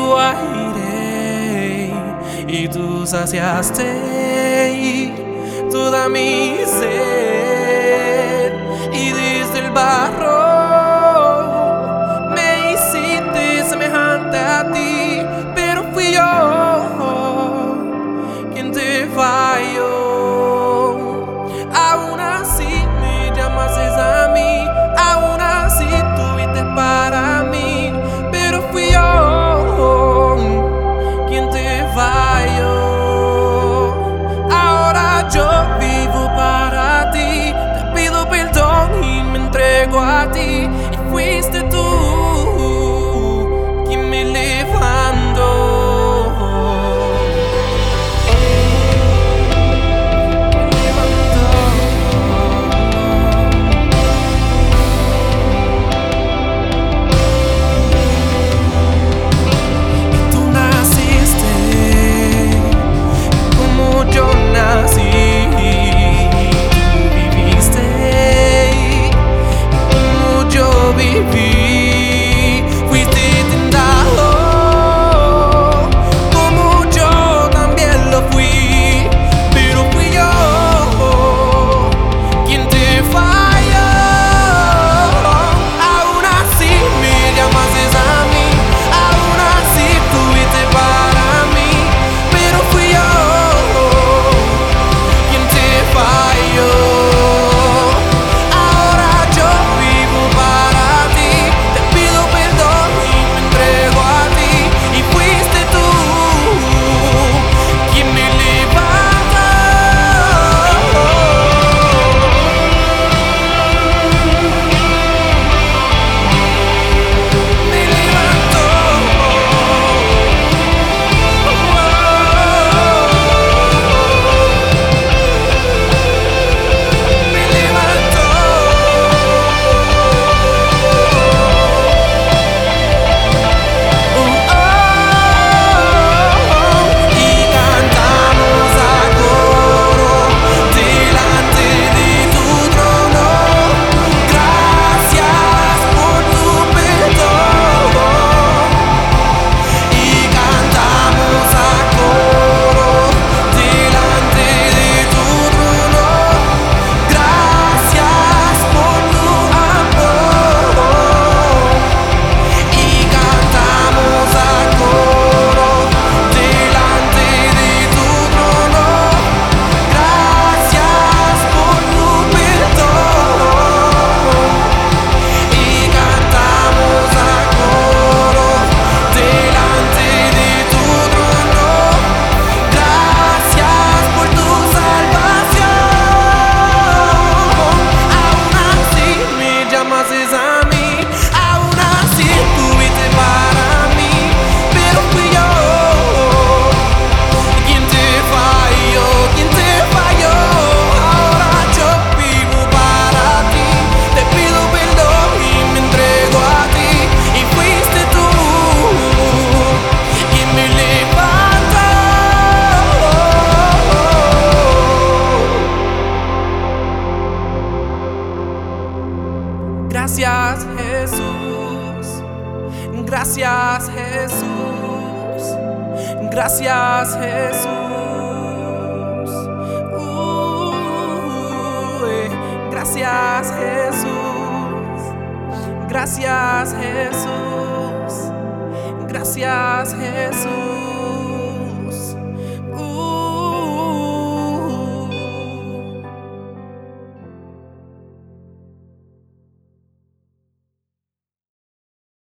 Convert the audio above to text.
tu aire y tú saciaste toda mi sed, y desde el barro me hiciste semejante a ti, pero fui yo quien te falló. Aún así me llamaste a mí, aún así tuviste para mí, pero fui yo quien te falló. Ahora yo vivo para ti, te pido perdón y me entrego a ti, y fuiste tú quien me levantó. Gracias Jesús, gracias Jesús, gracias Jesús, gracias Jesús, gracias Jesús, gracias Jesús.